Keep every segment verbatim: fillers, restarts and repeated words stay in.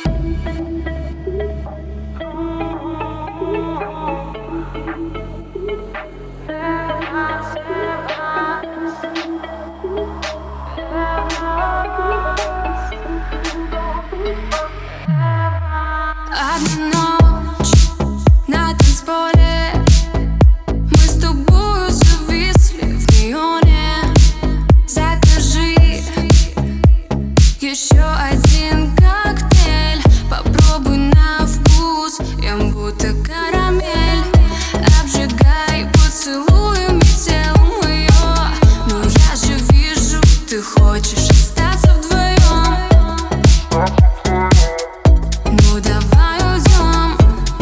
Одна ночь на танцполе, мы с тобою зависли в неоне. Закажи еще один коктейль, попробуй на вкус, я будто карамель. Обжигай поцелуями тело мое, но я же вижу, ты хочешь остаться вдвоем. Ну давай уйдем.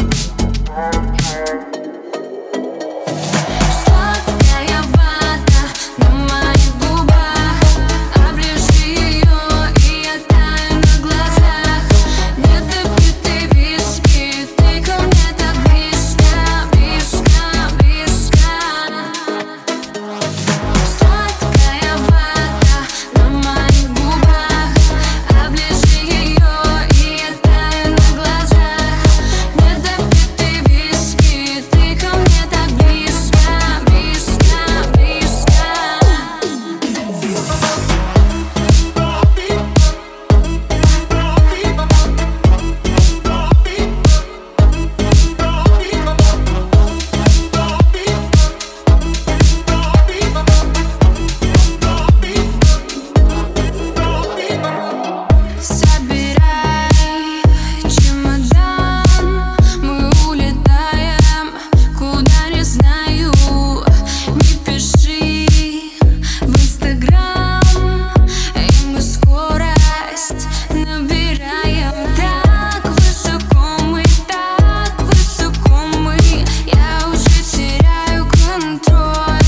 Сладкая вата на моих губах, оближи ее, и я таю на глазах. Нет, допитый виски, ты ко мне так близко, близко, близко. Сладкая вата на моих губах, оближи ее, и я таю на глазах. Нет, допитый виски, ты ко мне так близко, близко, близко. Собирай чемодан, мы улетаем, куда не знаю. Не пиши в Инстаграм, и мы скорость набираем. Так высоко мы, так высоко мы, я уже теряю контроль.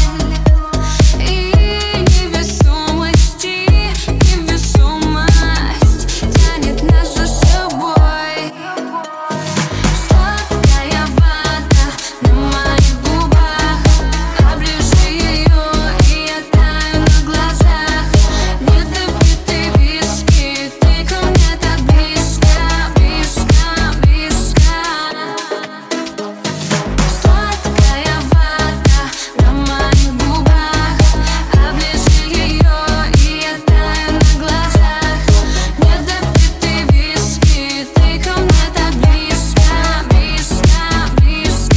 И невесомости, невесомость тянет нас за собой. Сладкая вата на моих губах, оближи ее, и я таю на глазах. Нет, допитый виски, ты ко мне так близко, близко, близко. Сладкая вата на моих губах, оближи ее, и я таю на глазах. Нет, допитый виски, ты ко мне так близко, близко, близко.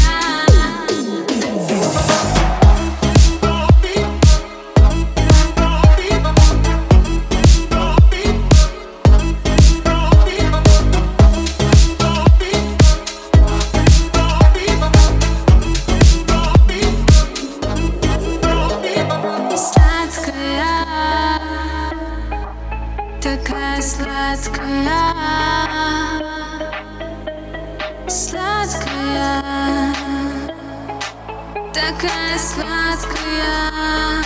Сладкая, такая сладкая, сладкая, такая сладкая.